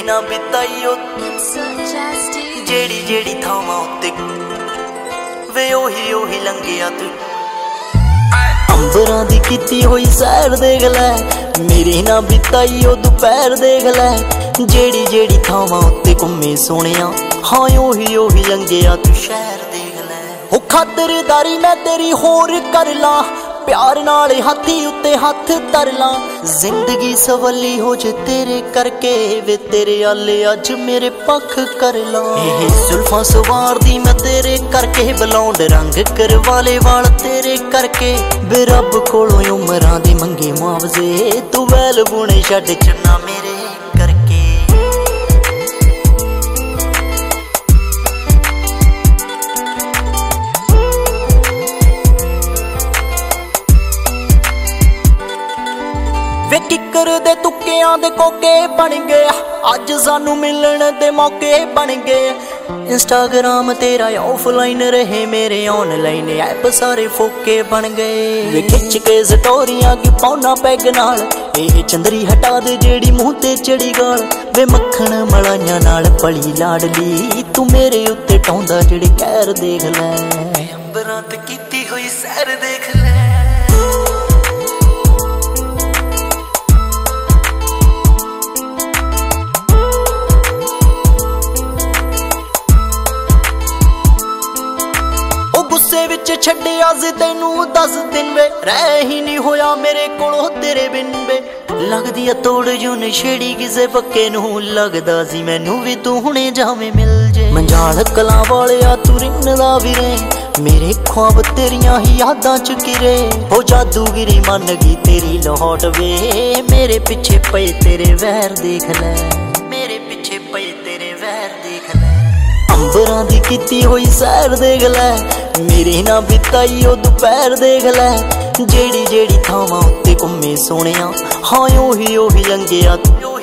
ना बिताई जेड़ी जेड़ी थावां उत्ते वे ओही ओही लंघिया तू अंबरां दी कीती होई सैर देख लै मेरी ना बिताई ओ दोपहर देख लै जेड़ी जेड़ी थावां उत्ते घुम्मे सोहणिया हाँ ओही ओही लंघिया तू शहर देख लै ओ खातरदारी मैं तेरी होर कर ला प्यार नाल हाथी उत्ते हथ धर ला जिंदगी सवली हो जे तेरे करके वे तेरे आले अज मेरे पख कर ला जुल्फां सवार दी मैं तेरे करके बलौंड रंग करवाले वाल तेरे करके वे रब कोलों उमरां दी मंगे मुआवजे तू वैल बुने छड्ड चन्ना मेरे करके वे किकर दे तुक्कियां दे कोके बन गए अज सानू मिलन दे मौके बन गए इंस्टाग्राम तेरा ऑफलाइन रहे मेरे ऑनलाइन ऐप सारे फोके बन गए वे खिच के स्टोरियां की पौना पैग नाल ए चंदरी हटा दे जेड़ी मुंह ते चढ़ी गाल वे मक्खन मलाइयां नाल पली लाडली तू मेरे उत्ते टौंदा जेड़ी कहर देख लै अंबरां ते कीती होई सैर देख लै गुस्से विच छड्डिया सी तैनू 10 दिन वे रह ही नहीं होया मेरे कोलों तेरे बिन वे लगदी आ तोड़ जो नशेड़ी किसे पक्के नू लगदा सी मैनू भी तू हुणे जावे मिल जे मंजाल कलां वालिया तू रिन्नदा वी रहे मेरे ख्वाब तेरियां ही यादां च गिरे हो जादूगिरी मन गई तेरी लौट वे मेरे पिछे पए तेरे वैर देख लै मेरे पिछे पए तेरे वैर देख लै अंबरां दी कीती होई सैर देख लै मेरी ना बिताई ओ दोपहर देख लै जेड़ी जेड़ी थावां उत्ते घुम्मे सोहणिया हाँ ओही ओही लंघिया